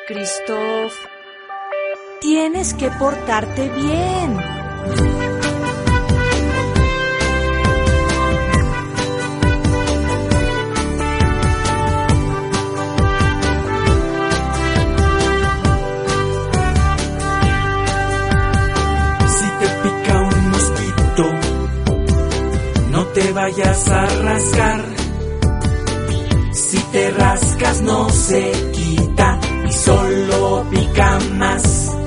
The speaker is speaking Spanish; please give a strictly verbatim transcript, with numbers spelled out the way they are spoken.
Christoph. Tienes que portarte bien. Si te pica un mosquito, no te vayas a rascar. Si te rascas no se quita y solo pica más.